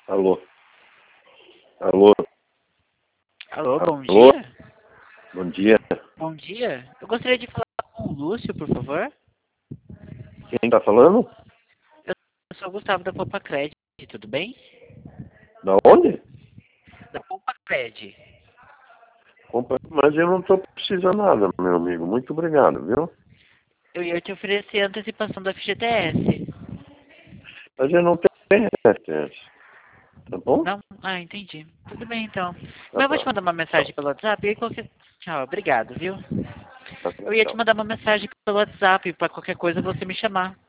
Alô? Alô? Alô, bom Alô? dia. Bom dia. Bom dia. Eu gostaria de falar com o Lúcio, por favor. Quem tá falando? Eu sou o Gustavo da Poupa Cred, tudo bem? Da onde? Da Poupa Cred. Mas eu não tô precisando nada, meu amigo. Muito obrigado, viu? Eu ia te oferecer a antecipação da FGTS. Mas eu não tenho RTS. Tá bom? Não? Ah, entendi. Tudo bem, então. Tá Mas eu vou te bom. mandar uma mensagem pelo WhatsApp e aí qualquer... Tchau, obrigado, viu? Tá bom, Eu ia te tchau. mandar uma mensagem pelo WhatsApp, pra qualquer coisa você me chamar.